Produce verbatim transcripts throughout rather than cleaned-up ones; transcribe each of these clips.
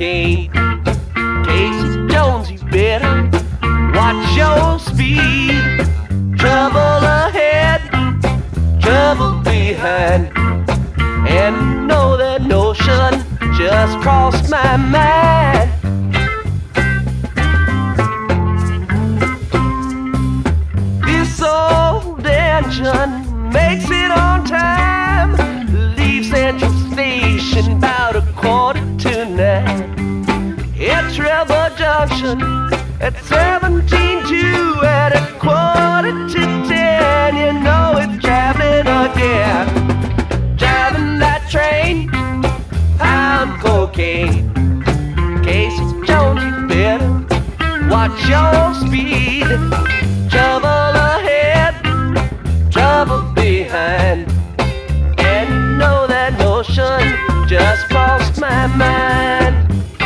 cocaine. Casey Jones, you better watch your speed. Trouble ahead, trouble behind. And know that notion just crossed my mind. This old engine makes it on time. Leave Central Station about a quarter to nine. At Trevor Junction at seventeen two at a quarter to ten. You know it's traveling again. Driving that train, pound cocaine. Casey Jones, you better watch your speed. Trouble ahead, trouble behind. And you know that notion just crossed my mind.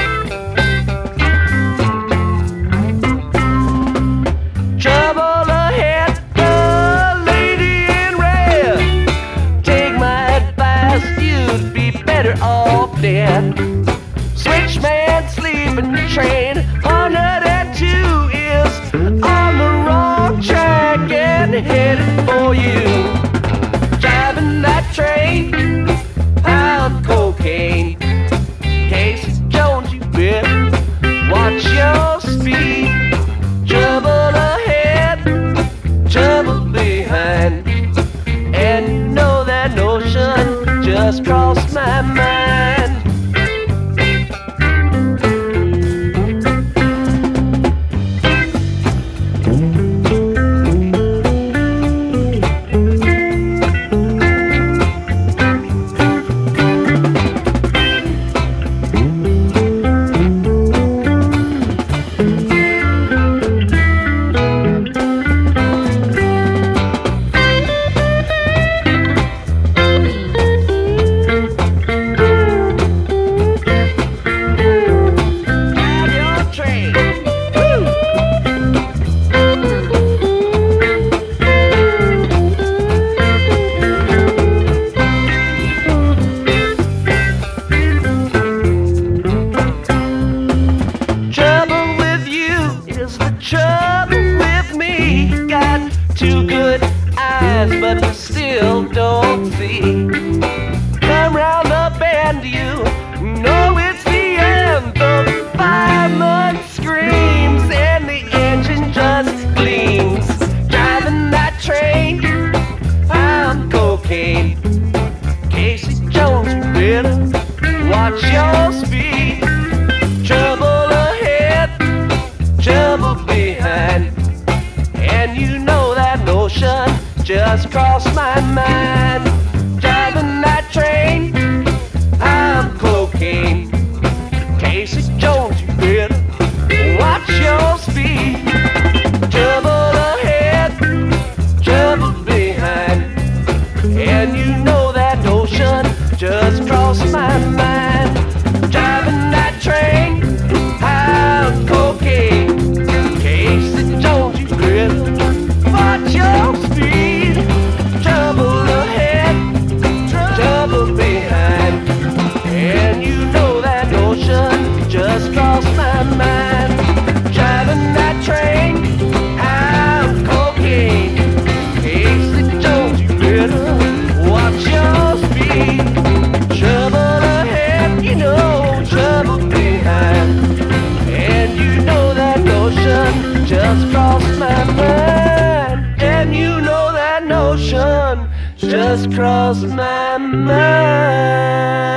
Trouble ahead, the lady in red. Take my advice, you'd be better off dead. Switchman sleeping train, one oh two is on the wrong track and headed for you. Driving that train, pound cocaine. Casey Jones, you better watch your speed. Trouble ahead, trouble behind. And you know that notion just crossed my mind. Trouble with me, got two good eyes, but you still don't see. Come round the bend, you know it's the end. The fireman screams and the engine just gleams. Driving that train, pound cocaine. Casey Jones, you better watch your speed. Trouble ahead, trouble behind. And you know that notion just crossed my mind. Driving that train, I'm cocaine. Casey Jones, you better watch your speed. Trouble ahead, trouble behind. And you know that notion just crossed my mind. Driving that train, I'm cocaine. Casey Jones, you better watch your speed. Trouble ahead, trouble behind. And you know that notion just crossed my mind. Driving that train, I'm cocaine. Casey Jones, you better watch your speed. Trouble ahead, you know, trouble behind. And you know that notion just crossed my mind. And you know that notion just crossed my mind.